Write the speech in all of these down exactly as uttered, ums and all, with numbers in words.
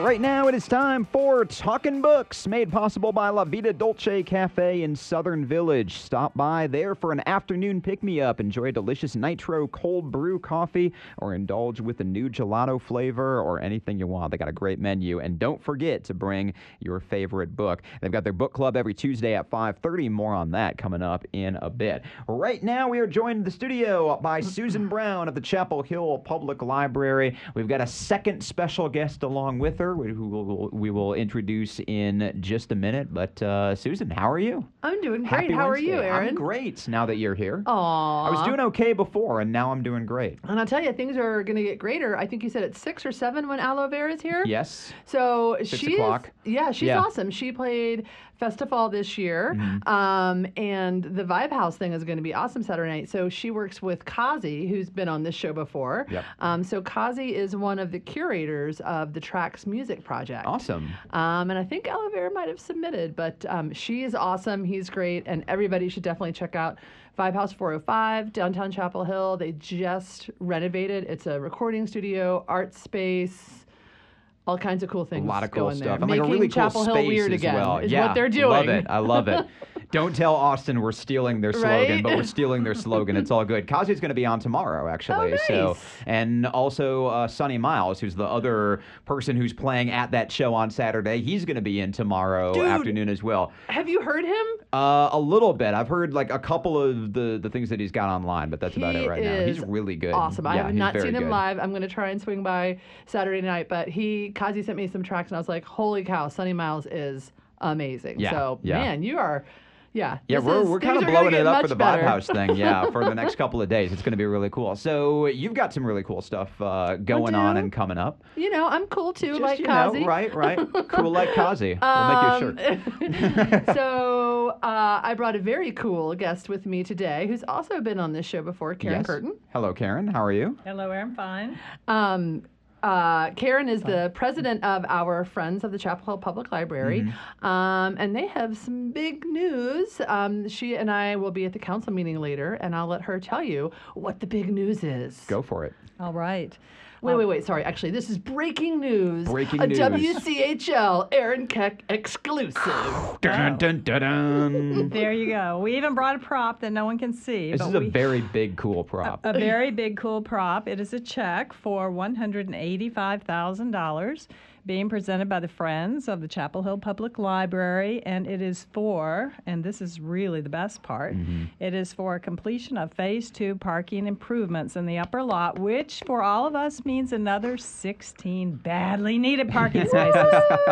Right now it is time for Talkin' Books, made possible by La Vida Dolce Cafe in Southern Village. Stop by there for an afternoon pick-me-up. Enjoy a delicious nitro cold brew coffee or indulge with a new gelato flavor or anything you want. They got a great menu. And don't forget to bring your favorite book. They've got their book club every Tuesday at five thirty. More on that coming up in a bit. Right now we are joined in the studio by Susan Brown of the Chapel Hill Public Library. We've got a second special guest along with her, who we'll, we will introduce in just a minute. But uh, Susan, how are you? I'm doing Happy great. How Wednesday. are you, Aaron? I'm great now that you're here. Aww. I was doing okay before, and now I'm doing great. And I'll tell you, things are going to get greater. I think you said it's six or seven when Aloe Vera is here. Yes. So Six she's o'clock. yeah, she's Yeah. awesome. She played Festival this year, Mhm. um, and the Vibe House thing is going to be awesome Saturday night. So she works with Kazi, who's been on this show before. Yep. Um, so Kazi is one of the curators of the Tracks Music Project. Awesome. Um, and I think Aloe Vera might have submitted, but um, she is awesome. He's great, and everybody should definitely check out Vibe House four oh five, downtown Chapel Hill. They just renovated. It's a recording studio, art space, all kinds of cool things. A lot of cool going stuff. There. And like a Making really cool Chapel Hill space weird as again well. is yeah, what they're doing. love it. I love it. Don't tell Austin we're stealing their slogan, Right? but we're stealing their slogan. It's all good. Kazi's going to be on tomorrow, actually. Oh, So, nice. and also uh, Sonny Miles, who's the other person who's playing at that show on Saturday. He's going to be in tomorrow Dude. afternoon as well. Have you heard him? Uh, a little bit. I've heard like a couple of the, the things that he's got online, but that's about He it right now. He's is really good. Awesome. I Yeah, have he's not very seen him good. live. I'm going to try and swing by Saturday night, but he, Kazi sent me some tracks, and I was like, holy cow, Sonny Miles is amazing. Yeah, So, yeah. man, you are, yeah. Yeah, this we're, is- we're things kind of are gonna blowing get it up much for the better. Vibe House thing, yeah, for the next couple of days. It's going to be really cool. So you've got some really cool stuff uh, going on do. and coming up. You know, I'm cool too, Just, like you Kazi. know, right, right. Cool like Kazi. We'll make you a shirt. Um, so uh, I brought a very cool guest with me today who's also been on this show before, Karen Yes. Curtin. Hello, Karen. How are you? Hello, I'm fine. Um, uh, Karen is the president of our Friends of the Chapel Hill Public Library, Mm-hmm. um, and they have some big news. Um, she and I will be at the council meeting later, and I'll let her tell you what the big news is. Go for it. All right. Wait, wait, wait. Sorry. Actually, this is breaking news. Breaking a news. W C H L Aaron Keck exclusive. Dun, dun, dun, dun. There you go. We even brought a prop that no one can see. This but is a we, very big, cool prop. a very big, cool prop. It is a check for one hundred eighty-five thousand dollars being presented by the Friends of the Chapel Hill Public Library, and it is for, and this is really the best part, Mm-hmm. it is for completion of Phase two parking improvements in the upper lot, which for all of us means another sixteen badly needed parking spaces.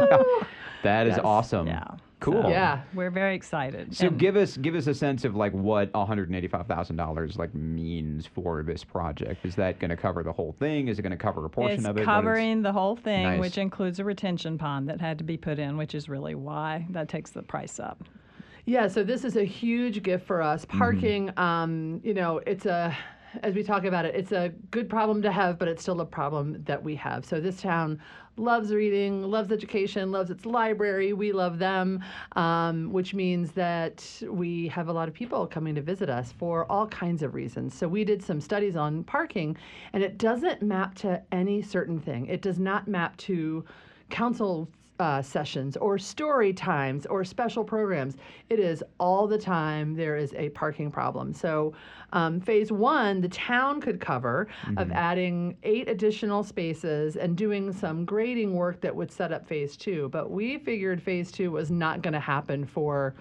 That is Yes. awesome. Yeah. Cool. So Yeah. We're very excited. So And- give us give us a sense of like what one hundred eighty-five thousand dollars like means for this project. Is that going to cover the whole thing? Is it going to cover a portion It's of it? What is- covering the whole thing, Nice. which includes a retention pond that had to be put in, which is really why that takes the price up. Yeah, so this is a huge gift for us. Mm-hmm. Parking, um, you know, it's a, as we talk about it, it's a good problem to have, but it's still a problem that we have. So this town loves reading, loves education, loves its library. We love them, um, which means that we have a lot of people coming to visit us for all kinds of reasons. So we did some studies on parking, and it doesn't map to any certain thing. It does not map to council Uh, sessions or story times or special programs. It is all the time there is a parking problem. So um, phase one, the town could cover of adding eight additional spaces and doing some grading work that would set up phase two. But we figured phase two was not going to happen for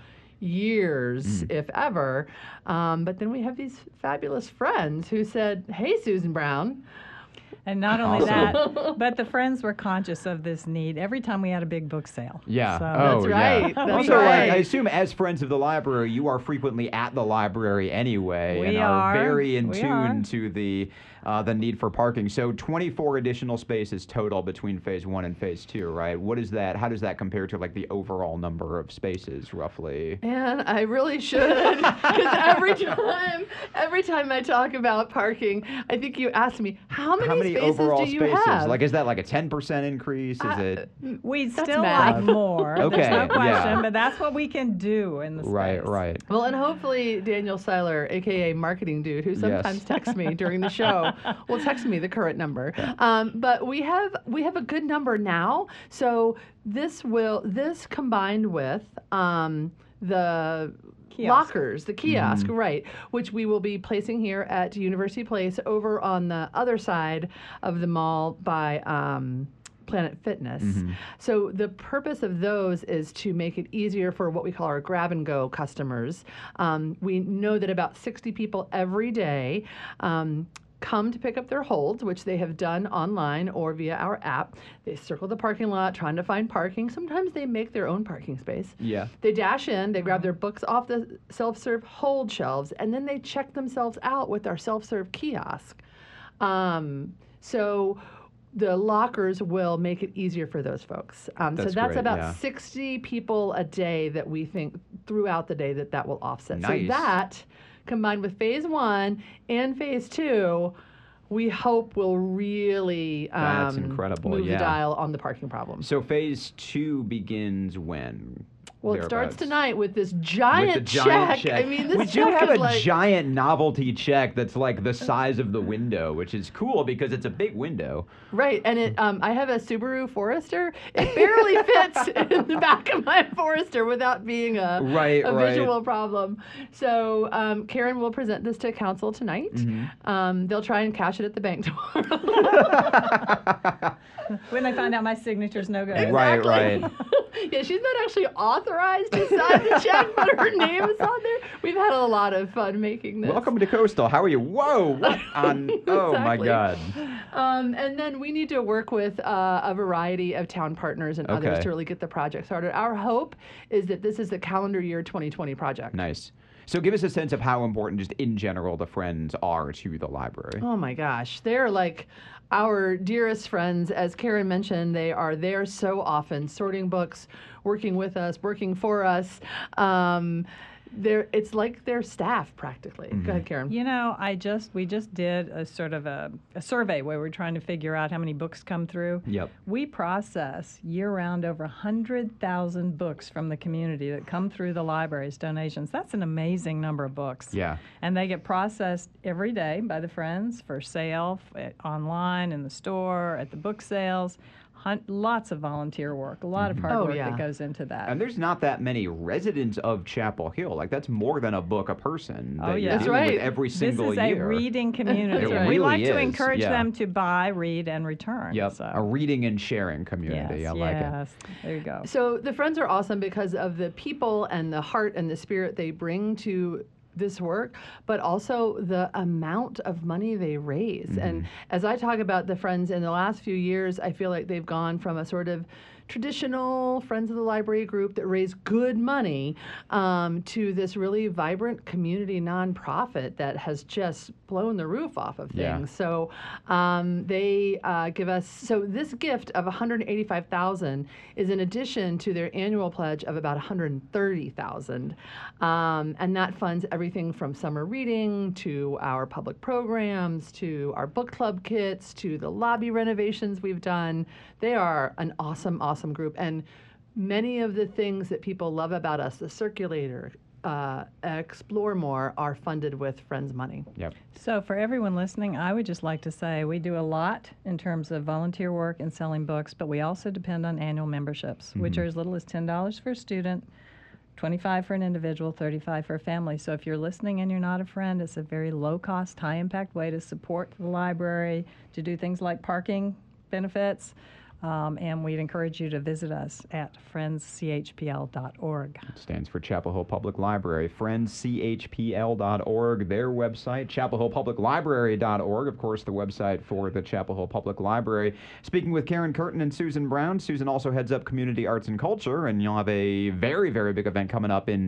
years, if ever. Um, but then we have these fabulous friends who said, hey, Susan Brown, And not only Awesome. that, but the Friends were conscious of this need every time we had a big book sale. Yeah. So, oh, That's yeah. right. That's also, like, I right. assume as friends of the library, you are frequently at the library anyway, We and are, are. very in We tune are. to the uh, the need for parking. So, twenty-four additional spaces total between phase one and phase two, right? What is that? How does that compare to like the overall number of spaces, roughly? Man, I really should, because every time, every time I talk about parking, I think you ask me, how many, How many spaces overall do you spaces? have? Like, is that like a ten percent increase? Is Uh, it We'd That's still math. like more. Okay, There's no question, yeah. but that's what we can do in the right? space. Right. Well, and hopefully Daniel Seiler, aka marketing dude, who sometimes Yes. texts me during the show, will text me the current number. Um, but we have we have a good number now. So this will this combined with um, the Kiosk. lockers, the kiosk, right, which we will be placing here at University Place over on the other side of the mall by. Um, Planet Fitness. So the purpose of those is to make it easier for what we call our grab and go customers. Um, we know that about sixty people every day um, come to pick up their holds, which they have done online or via our app. They circle the parking lot trying to find parking. Sometimes they make their own parking space. Yeah. They dash in, they grab their books off the self-serve hold shelves, and then they check themselves out with our self-serve kiosk. Um, so the lockers will make it easier for those folks. Um, so That's that's great, about yeah. sixty people a day that we think throughout the day that that will offset. Nice. So that, combined with phase one and phase two, we hope will really um, That's incredible, move yeah. the dial on the parking problem. So phase two begins when? Well, it starts Thereabouts. tonight with this giant, With the giant check. I mean, this we do check have is a like, giant novelty check that's like the size of the window, which is cool because it's a big window. right, and it. Um, I have a Subaru Forester. It barely fits in the back of my Forester without being a, Right, a right. visual problem. So um, Karen will present this to council tonight. Mm-hmm. Um, they'll try and cash it at the bank tomorrow. When they find out my signature's no good. Right, right. Yeah, she's not actually authorized to sign the check, but her name is on there. We've had a lot of fun making this. Welcome to Coastal. How are you? Whoa! What on? Oh my Exactly. God! Um, and then we need to work with uh, a variety of town partners and others Okay. to really get the project started. Our hope is that this is the calendar year twenty twenty project. Nice. So give us a sense of how important, just in general, the Friends are to the library. Oh my gosh, they're like our dearest friends. As Karen mentioned, they are there so often, sorting books, working with us, working for us. Um, they're, it's like their staff practically. Go ahead, Karen. You know, I just we just did a sort of a, a survey where we're trying to figure out how many books come through. Yep. We process year-round over one hundred thousand books from the community that come through the library's donations. That's an amazing number of books. Yeah. And they get processed every day by the Friends for sale f- online, in the store, at the book sales. Hun- lots of volunteer work, a lot of hard Oh, work yeah. that goes into that. And there's not that many residents of Chapel Hill. Like, that's more than a book a person. Oh, that yeah. you're That's dealing right. with every single this is year. a reading community. It and really we like to is, encourage yeah. them to buy, read, and return. Yep. So. A reading and sharing community. Yes, I like it. yes. There you go. So the Friends are awesome because of the people and the heart and the spirit they bring to this work, but also the amount of money they raise. And as I talk about the Friends in the last few years, I feel like they've gone from a sort of traditional Friends of the Library group that raise good money um, to this really vibrant community nonprofit that has just blown the roof off of things. Yeah. So um, they uh, give us, so this gift of one hundred eighty-five thousand dollars is in addition to their annual pledge of about one hundred thirty thousand dollars. Um, and that funds everything from summer reading to our public programs to our book club kits to the lobby renovations we've done. They are an awesome, awesome group. And many of the things that people love about us, the circulator, uh, Explore More, are funded with Friends money. Yep. So for everyone listening, I would just like to say we do a lot in terms of volunteer work and selling books, but we also depend on annual memberships, which are as little as ten dollars for a student, twenty-five dollars for an individual, thirty-five dollars for a family. So if you're listening and you're not a friend, it's a very low-cost, high-impact way to support the library, to do things like parking benefits. Um, and we'd encourage you to visit us at friends c h p l dot org. It stands for Chapel Hill Public Library. friends c h p l dot org, their website. chapel hill public library dot org, of course, the website for the Chapel Hill Public Library. Speaking with Karen Curtin and Susan Brown. Susan also heads up Community Arts and Culture, and you'll have a very, very big event coming up in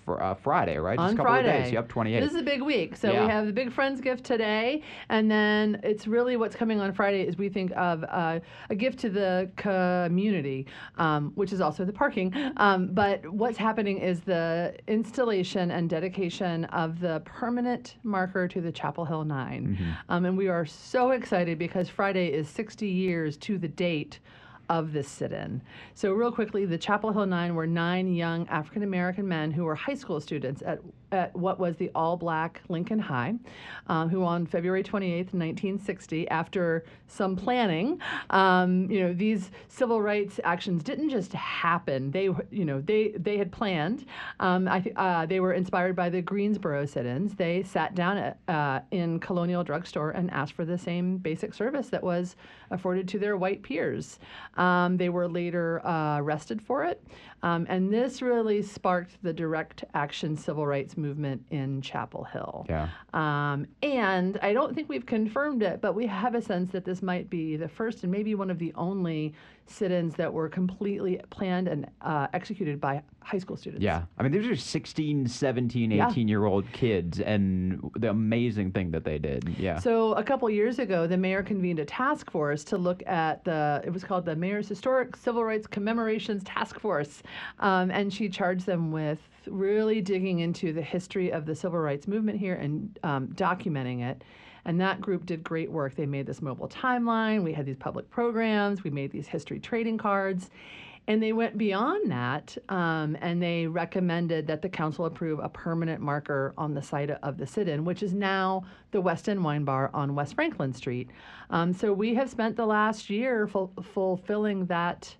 fr- uh, Friday, right? Just On a couple Friday. of days. Yep, twenty-eighth. This is a big week. So Yeah. we have the Big Friends gift today, and then it's really what's coming on Friday is we think of uh, a gift to the community, um, which is also the parking. Um, but what's happening is the installation and dedication of the permanent marker to the Chapel Hill Nine. Mm-hmm. Um, and we are so excited because Friday is sixty years to the date of this sit-in. So real quickly, the Chapel Hill Nine were nine young African-American men who were high school students at, at what was the all-black Lincoln High, um, who on February twenty-eighth, nineteen sixty, after some planning, um, you know, these civil rights actions didn't just happen. They, you know, they they had planned. Um, I th- uh, they were inspired by the Greensboro sit-ins. They sat down at, uh, in Colonial Drugstore and asked for the same basic service that was afforded to their white peers. Um, they were later uh, arrested for it. Um, and this really sparked the direct action civil rights movement in Chapel Hill. Yeah. Um, and I don't think we've confirmed it, but we have a sense that this might be the first and maybe one of the only sit-ins that were completely planned and uh, executed by high school students. Yeah. I mean, these are sixteen, seventeen, Yeah. eighteen-year-old kids, and the amazing thing that they did. Yeah. So a couple years ago, the mayor convened a task force to look at the, it was called the Mayor's Historic Civil Rights Commemorations Task Force. Um, and she charged them with really digging into the history of the civil rights movement here and um, documenting it. And that group did great work. They made this mobile timeline. We had these public programs. We made these history trading cards. And they went beyond that, um, and they recommended that the council approve a permanent marker on the site of the sit-in, which is now the West End Wine Bar on West Franklin Street. Um, so we have spent the last year ful- fulfilling that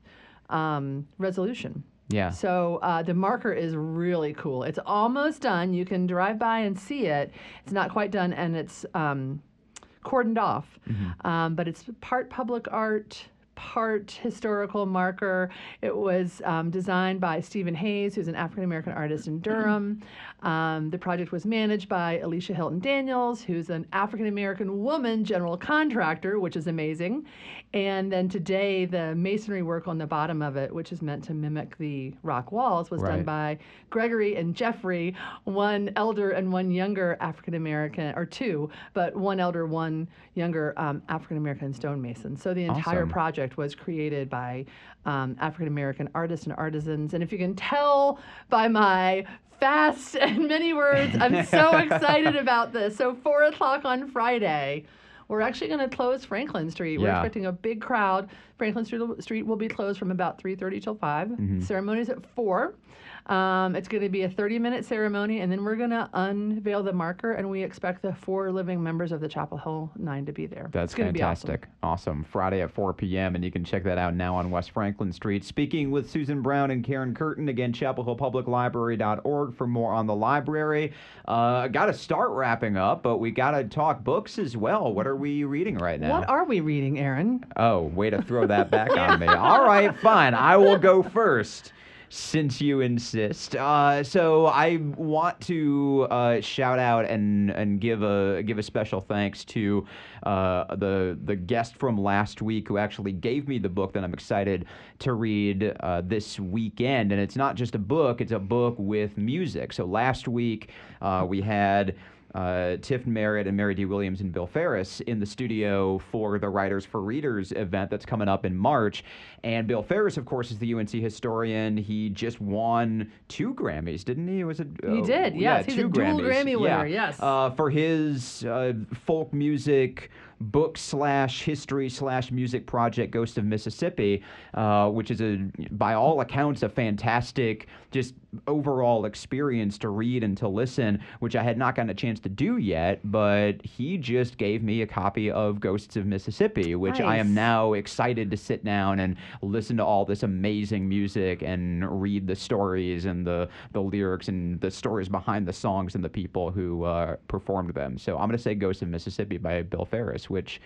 um, resolution. Yeah. So uh, the marker is really cool. It's almost done. You can drive by and see it. It's not quite done, and it's um, cordoned off. Mm-hmm. Um, but it's part public art, part historical marker. It was um, designed by Stephen Hayes, who's an African-American artist in Durham. Um, the project was managed by Alicia Hilton Daniels, who's an African-American woman general contractor, which is amazing. And then today, the masonry work on the bottom of it, which is meant to mimic the rock walls, was Right. done by Gregory and Jeffrey, one elder and one younger African-American, or two, but one elder, one younger um, African-American stonemason. So the entire Awesome. project was created by um, African-American artists and artisans. And if you can tell by my fast and many words, I'm so excited about this. So four o'clock on Friday, we're actually going to close Franklin Street. We're Yeah. expecting a big crowd. Franklin Street, Street will be closed from about three thirty till five. Mm-hmm. Ceremony's at four. Um, it's going to be a thirty-minute ceremony, and then we're going to unveil the marker, and we expect the four living members of the Chapel Hill Nine to be there. That's It's gonna be awesome. fantastic. Awesome. Friday at four p.m., and you can check that out now on West Franklin Street. Speaking with Susan Brown and Karen Curtin, again, chapel hill public library dot org for more on the library. Uh, got to start wrapping up, but we got to talk books as well. What are we reading right now? What are we reading, Aaron? Oh, way to throw that back on me. All right, fine. I will go first, since you insist. Uh, so I want to uh, shout out and and give a give a special thanks to uh, the the guest from last week who actually gave me the book that I'm excited to read uh, this weekend. And it's not just a book; it's a book with music. So last week uh, we had Uh, Tiff Merritt and Mary D. Williams and Bill Ferris in the studio for the Writers for Readers event that's coming up in March. And Bill Ferris, of course, is the U N C historian. He just won two Grammys, didn't he? Was it? He uh, did, yes. Yeah, He's two a dual Grammys. Grammy winner, yeah. yes. Uh, for his uh, folk music book slash history slash music project, Ghost of Mississippi, uh, which is a, by all accounts, a fantastic, just overall experience to read and to listen, which I had not gotten a chance to do yet, but he just gave me a copy of Ghosts of Mississippi, which I am Nice. now excited to sit down and listen to all this amazing music and read the stories and the, the lyrics and the stories behind the songs and the people who uh, performed them. So I'm going to say Ghosts of Mississippi by Bill Ferris, which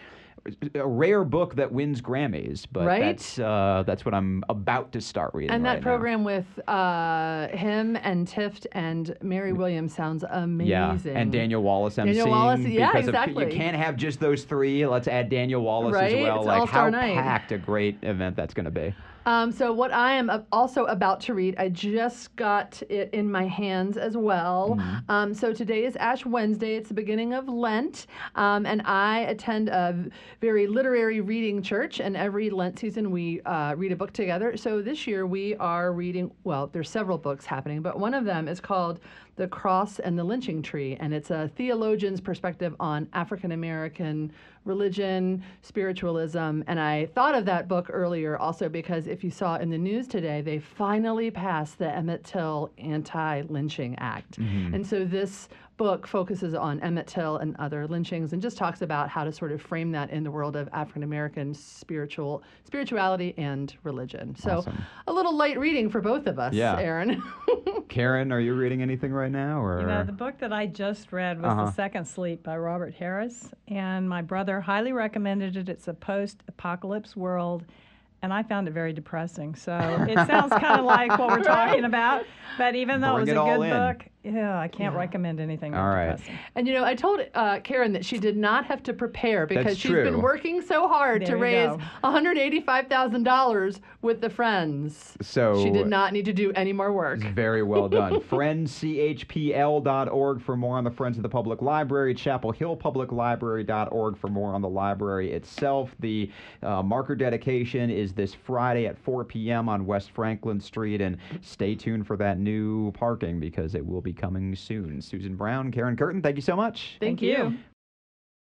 a rare book that wins Grammys, but Right? that's uh, that's what I'm about to start reading. And right that now. program with uh, him and Tift and Mary Williams sounds amazing. Yeah, and Daniel Wallace emceeing. Daniel Wallace, yeah, because of- exactly. you can't have just those three. Let's add Daniel Wallace Right? as well. It's Like All-Star how night. packed a great event that's going to be. Um, so what I am a- also about to read, I just got it in my hands as well. Mm-hmm. Um, so today is Ash Wednesday. It's the beginning of Lent, um, and I attend a v- very literary reading church. And every Lent season, we uh, read a book together. So this year we are reading. Well, there's several books happening, but one of them is called "The Cross and the Lynching Tree," and it's a theologian's perspective on African American religion, spiritualism. And I thought of that book earlier also because if you saw in the news today, they finally passed the Emmett Till Anti-Lynching Act. Mm-hmm. And so this book focuses on Emmett Till and other lynchings and just talks about how to sort of frame that in the world of African American spiritual spirituality and religion. So Awesome. a little light reading for both of us, Yeah. Aaron. Karen, are you reading anything right now? Or You know, the book that I just read was Uh-huh. The Second Sleep by Robert Harris, and my brother highly recommended it. It's a post-apocalypse world, and I found it very depressing. So it sounds kind of like what we're talking about, but even though Bring it it was a all good in. book, yeah, I can't Yeah. recommend anything All more right. depressing. And you know, I told uh, Karen that she did not have to prepare because That's she's true. been working so hard There to you raise go. one hundred eighty-five thousand dollars with the Friends. So She did not need to do any more work. Very well done. friends c h p l dot org for more on the Friends of the Public Library, chapel hill public library dot org for more on the library itself. The uh, marker dedication is this Friday at four p.m. on West Franklin Street, and stay tuned for that new parking because it will be coming soon. Susan Brown, Karen Curtin, thank you so much. Thank Thank you. you.